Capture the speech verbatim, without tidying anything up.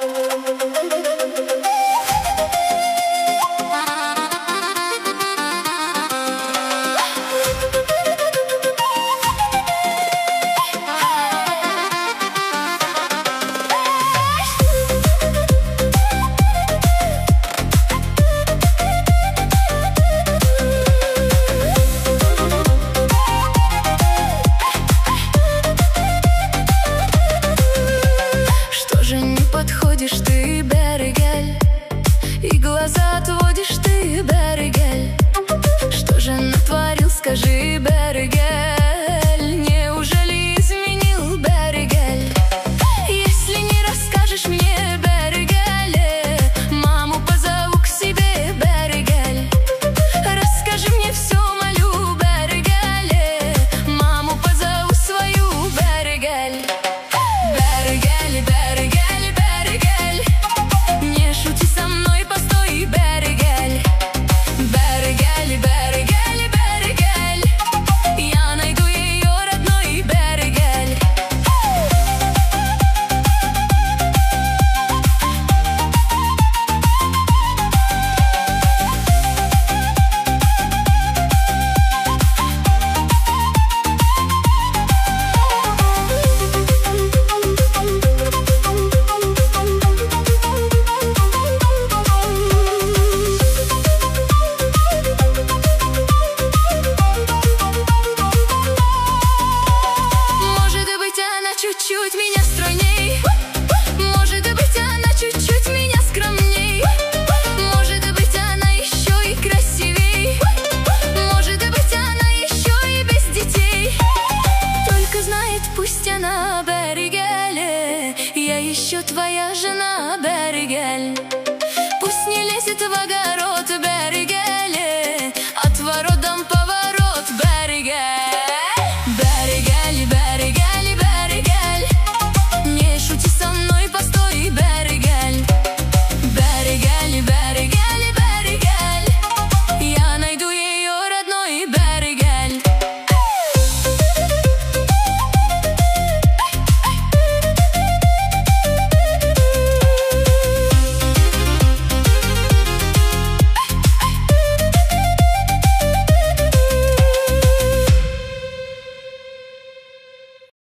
Подходишь ты, Берегель, и глаза отводишь ты, Берегель. Что же натворил, скажи, Берегель? Неужели изменил, Берегель? Если не расскажешь мне, Берегель, маму позову к себе, Берегель. Расскажи мне все, молю, Берегель, маму позову свою, Берегель. Берегель, Берегель, Берегель, не шути со мной, постой, Берегель. Берегель, Берегель, Берегель, я найду ее, родной Берегель. Чуть-чуть меня стройней, может быть, она чуть-чуть меня скромней, может быть, она еще и красивей, может быть, она еще и без детей. Только знает, пусть она, Берегель, я еще твоя жена, Берегель. Пусть не лезет в огород,